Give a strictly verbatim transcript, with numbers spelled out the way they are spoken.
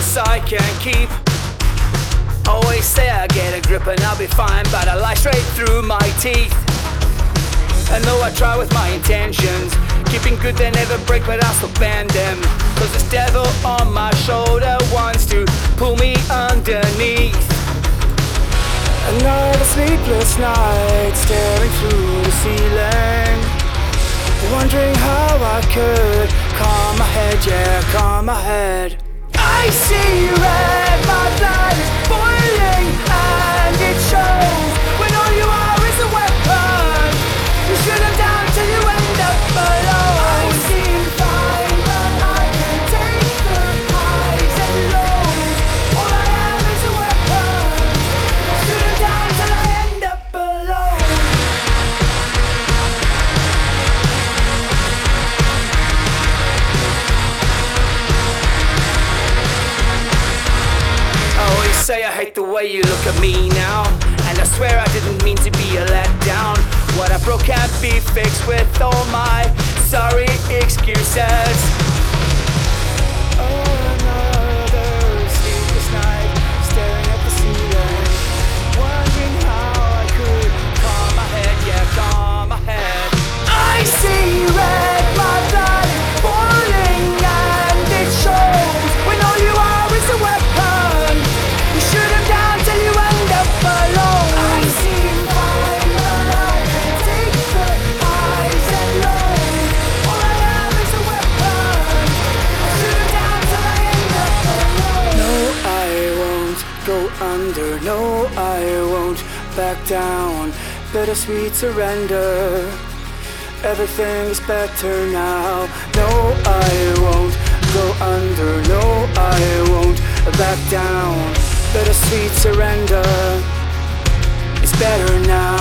promise I can't keep. Always say I get a grip and I'll be fine, but I lie straight through my teeth. I know I try with my intentions, keeping good they never break, but I'll still bend them. Cause this devil on my shoulder wants to pull me underneath. Another sleepless night, staring through the ceiling, wondering how I could calm my head, yeah, calm my head. I see red, my blood is boiling, and it shows when all you are is a weapon. You shoot them down till you end up alone. I seem fine, but I can take the highs and lows. All I am is a weapon. Shoot them down till I end up alone. I always say I hate the way you look at me now, and I swear I didn't mean to be a letdown. What I broke can't be fixed with all my sorry excuses. Oh, another sleepless night, staring at the ceiling, wondering how I could calm my head, yeah, calm my head. I see red, my blood is boiling, and it shows when all you are is a weapon. You shoot him down till you end up alone. I see fire, but I can take the highs and lows. All I am is a weapon. Shoot him down till I end up alone. No, I won't go under. No, I won't back down. Bittersweet surrender. Everything is better now. No, I won't go under. No, I won't back down. Bittersweet surrender. It's better now.